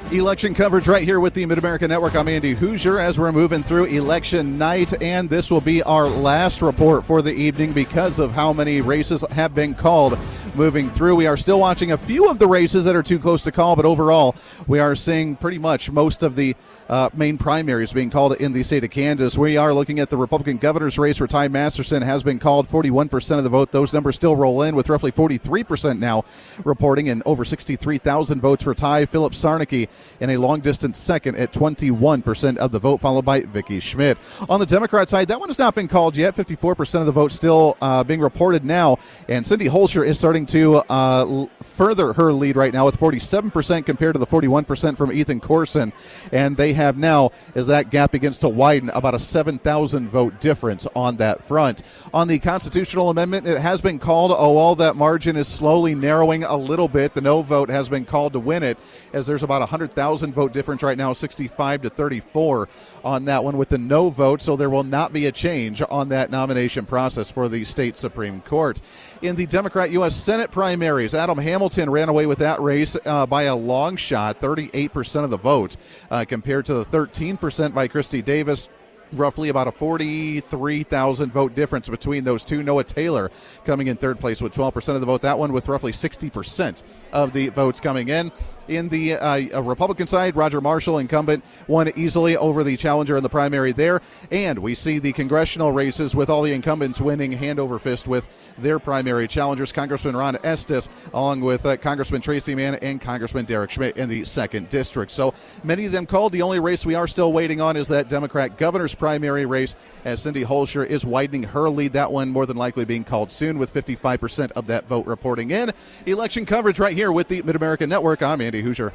Election coverage right here with the Mid-America Network. I'm Andy Hoosier as we're moving through election night, and this will be our last report for the evening because of how many races have been called moving through. We are still watching a few of the races that are too close to call, but overall we are seeing pretty much most of the main primaries being called in the state of Kansas. We are looking at the Republican governor's race where Ty Masterson has been called, 41% of the vote. Those numbers still roll in with roughly 43% now reporting, and over 63,000 votes for Ty. Philip Sarnicki in a long-distance second at 21% of the vote, followed by Vicki Schmidt. On the Democrat side, that one has not been called yet. 54% of the vote still being reported now, and Cindy Holscher is starting to further her lead right now with 47% compared to the 41% from Ethan Corson, and they have now, as that gap begins to widen, about a 7,000 vote difference on that front. On the constitutional amendment, it has been called, all that margin is slowly narrowing a little bit. The no vote has been called to win it, as there's about 100,000 vote difference right now, 65 to 34 on that one with the no vote, so there will not be a change on that nomination process for the state Supreme Court. In the Democrat U.S. Senate primaries, Adam Hamilton ran away with that race by a long shot, 38% of the vote, compared to the 13% by Christy Davis. Roughly about a 43,000 vote difference between those two. Noah Taylor coming in third place with 12% of the vote. That one with roughly 60% of the votes coming in. In the Republican side, Roger Marshall, incumbent, won easily over the challenger in the primary there. And we see the congressional races with all the incumbents winning hand over fist with their primary challengers. Congressman Ron Estes, along with Congressman Tracy Mann and Congressman Derek Schmidt in the 2nd District. So many of them called. The only race we are still waiting on is that Democrat governor's primary race, as Cindy Holscher is widening her lead. That one more than likely being called soon with 55% of that vote reporting in. Election coverage right here with the Mid-America Network. I'm Andy Hoosier.